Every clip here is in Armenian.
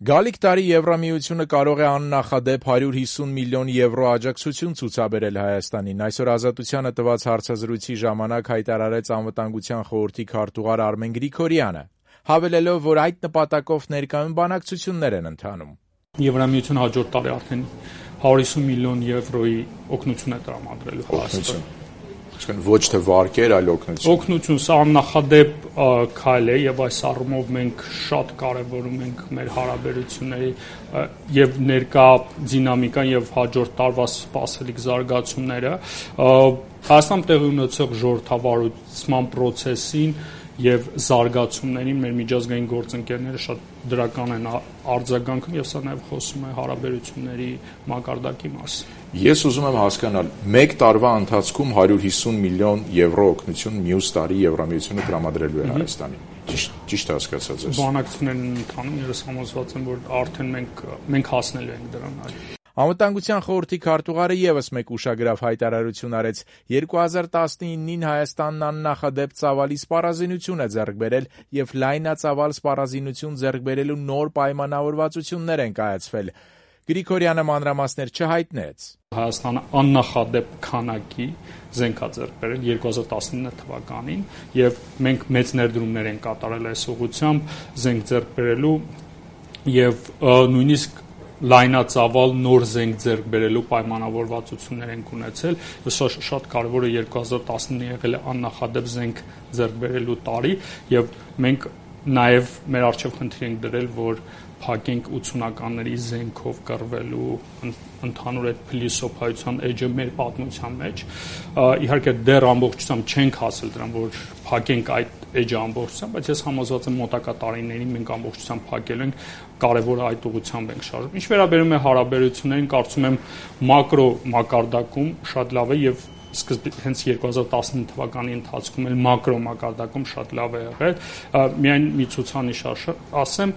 Գալիք տարի Եվրամիությունը կարող է աննախադեպ 150 միլիոն եվրո աջակցություն ցուցաբերել Հայաստանին։ Այսօր Ազատությանը տված հարցազրույցի ժամանակ հայտարարեց Անվտանգության խորհրդի քարտուղար Արմեն Գրիգորյանը, հավելելով, որ այդ նպատակով ներկայում բանակցություններ են ընթանում։ Եվրամիությունը հաջորդ տարի արդեն 150 միլիոն եվրոյի օգնություն է տրամադրելու Հայաստանին։ Ոչ թե վարկեր, այլ օգնություն։ Օգնություն, սա աննախադեպ քայլ է եւ այս առումով մենք շատ կարեւորում ենք մեր հարաբերությունների եւ ներկա դինամիկան եւ հաջորդ տարվա սպասելիք զարգացումները։ Հայաստանում տեղի ունեցող ժողովրդավարության process-ին եւ զարգացումներին մեր միջազգային գործընկերները շատ դրական են արձագանքում եւ սա նաեւ խոսում է հարաբերությունների մակարդակի մասին։ Ես ուզում եմ հասկանալ, մեկ տարվա ընթացքում 150 միլիոն եվրո օգնություն մյուս տարի Եվրամիությունը տրամադրելու է Հայաստանին։ Ճիշտ հասկացած ես։ Բանակցություններն են ընթանում, ես համոզված եմ, որ արդեն մենք հասնելու ենք դրան։ Անվտանգության խորհրդի քարտուղարը եւս մեկ ուշագրավ հայտարարություն արեց. 2019-ին Հայաստանն աննախադեպ ծավալի սպառազինություն է ձեռք բերել եւ լայնածավալ սպառազինություն ձեռք բերելու նոր պայմանավորվածություններ են կայացվել։ Գրիգորյանը մանրամասներ չհայտնեց։ Հայաստանը աննախադեպ քանակի զենք է ձեռք բերել 2019 թվականին եւ մենք մեծ ներդրումներ ենք կատարել այս ուղղությամբ զենք ձեռք բերելու եւ նույնիսկ լայնածավալ նոր զենք ձեռք բերելու պայմանավորվածություններ ենք ունեցել։ Սա շատ կարևոր է 2019-ը եղել է աննախադեպ զենք ձեռք բերելու տարի եւ մենք նաեւ մեր արժեվ խնդիր ենք դրել, որ փակենք 80-ականների զենքով կռվելու ընդհանուր այդ փիլիսոփայության էջը մեր պատմության մեջ։ Իհարկե դեռ ամբողջությամբ չենք հասել դրան, որ փակենք այդ էջը ամբողջությամբ, բայց ես համոզված եմ մոտակա տարիներին մենք ամբողջությամբ փակել ենք, կարևոր է այդ ուղղությամբ ենք շարժվում։ Ինչ վերաբերում է հարաբերություններին, կարծում եմ մակրո մակարդակում շատ լավ է եւ հենց 2019 թվականի ընթացքում էլ մակրո մակարդակում շատ լավ է եղել։ Միայն մի ցուցանիշ ասեմ,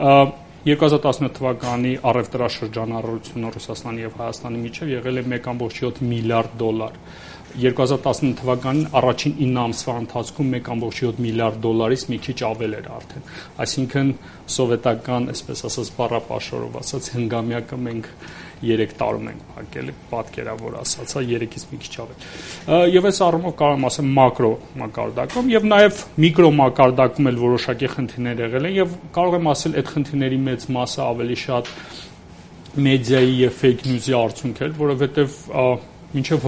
2017 թվականի առևտրաշրջանառությունը Ռուսաստանի եւ Հայաստանի միջև եղել է 1.7 միլիարդ դոլար։ 2019 թվականին առաջին 9 ամսվա ընթացքում 1.7 միլիարդ դոլարից մի քիչ ավել էր արդեն։ Այսինքն սովետական, այսպես ասած, բառապաշարով ասած, հնգամյակը մենք 3 տարում ենք փակել, պատկերավոր ասած, 3-ից մի քիչ ավել։ Եվ այս առումով կարող եմ ասել մակրո մակարդակում եւ նաեւ միկրո մակարդակում էլ որոշակի խնդիրներ եղել են եւ կարող եմ ասել այդ խնդիրների մեծ մասը ավելի շատ մեդիայի եւ fake news-ի արդյունք էր, որովհետեւ մինչեւ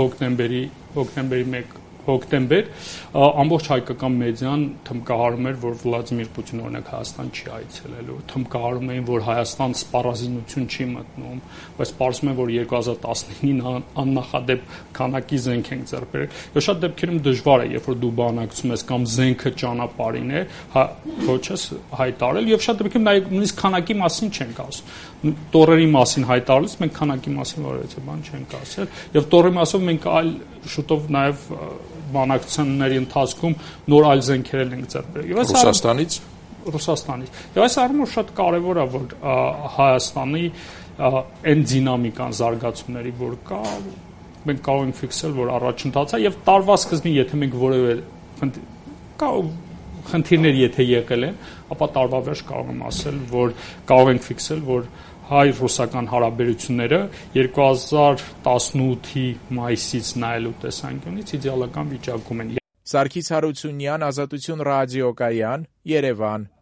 հոկտեմբեր ամբողջ հայկական մեդիան թմկահարում էր, որ Վլադիմիր Պուտինը օրինակ Հայաստան չի այցելելու, թմկահարում էին, որ Հայաստան սպառազինություն չի մտնում, բայց պարզվում է, որ 2019-ին աննախադեպ քանակի զենք են ձեռք բերել։ Եվ շատ դեպքերում դժվար է, երբ որ դու բանակցում ես կամ զենքը ճանապարհին է, ոչ ես հայտարարել, եւ շատ դեպքերում նաեւ նույնիսկ քանակի մասին չենք ասում։ Տորերի մասին հայտարարելուց մենք քանակի մասին որևէ բան չենք ասել, եւ տորերի մասով մենք այլ շուտով նաեւ բանակցությունների ընթացքում նոր այլ զենքեր ենք ձեռք բերել։ Ռուսաստանից։ Եվ այս առումով շատ կարևոր է, որ Հայաստանի այն դինամիկան զարգացումների, որ կա, մենք կարող ենք ֆիքսել, որ առաջընթաց է եւ տարվա սկզբին, եթե մենք որևէ խնդիրներ եթե եղել են, ապա տարվա վերջ կարող եմ ասել, որ կարող ենք ֆիքսել, որ հայ-ռուսական հարաբերությունները 2018-ի մայիսից նայելու տեսանկյունից իդեալական վիճակում են։ Սարգիս Հարությունյան, Ազատություն ռադիոկայան, Երևան։